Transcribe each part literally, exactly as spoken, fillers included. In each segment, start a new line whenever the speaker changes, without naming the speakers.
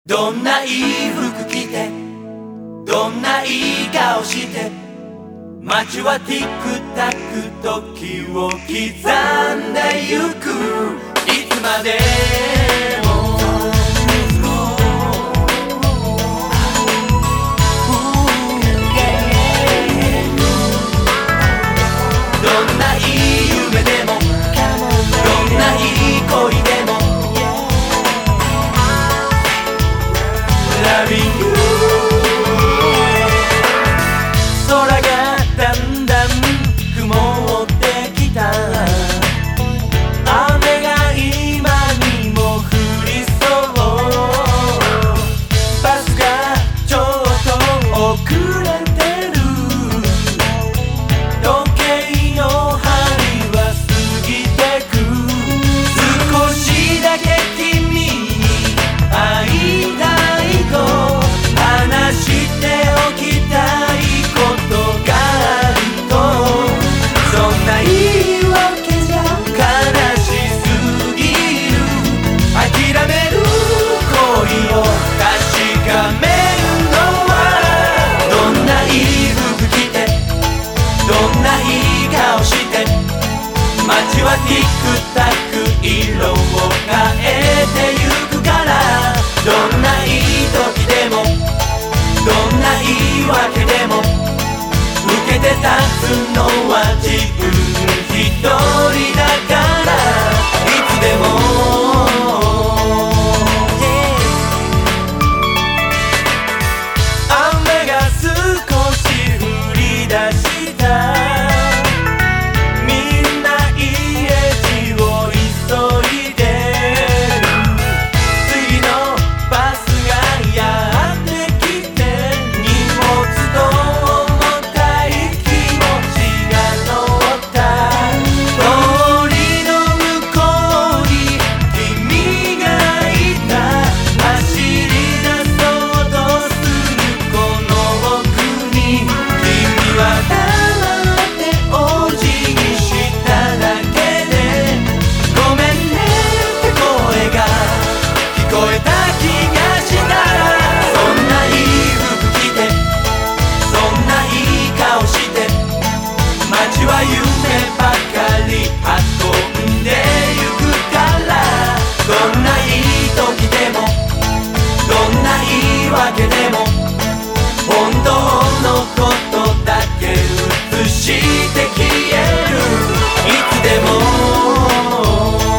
どんないい服着てどんないい顔して街はティックタック時を刻んでゆくいつまでもどんないい夢でもどんないい恋でも Loving you 空がだんだん曇ってきた雨が今にも降りそうバスがちょっと遅れてる時計の針は過ぎてく少しだけ君に会いたいと話しておきたいことがあるとそんな言い訳じゃ悲しすぎる諦める恋を確かめるのはどんないい服着てどんないい顔して街はティックタック色を変えてゆくからどんないい時でもどんないいわけでも受けて立つのは自分一人だからいつでも雨が少し降り出したみんな家路を急いでる次のバスがやってきて荷物と重たい気持ちが乗った通りの向こうに君がいた走り出そうとするこの僕に君は黙ってお辞儀しただけでごめんねって声が聞こえた気がしたそんないい服着てそんないい顔して街は夢ばかり運んでゆくからどんないい時でもどんないいわけでも本当のことだけ映して消えるいつでも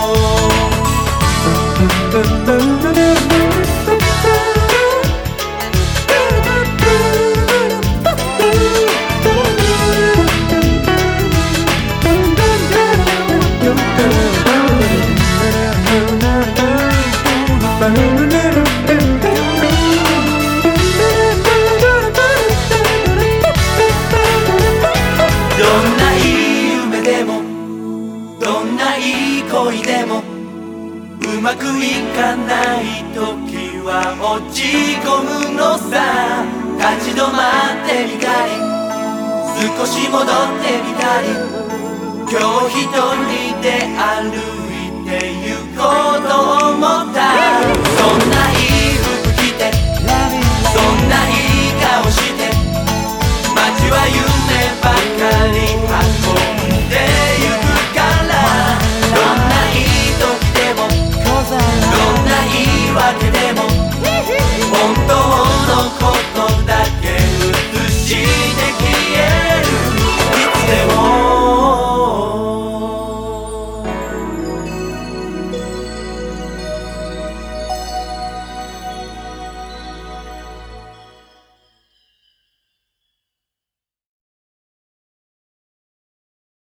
どんないい夢でもどんないい恋でもうまくいかない時は落ち込むのさ立ち止まってみたり少し戻ってみたり今日一人で歩いて行こうと思った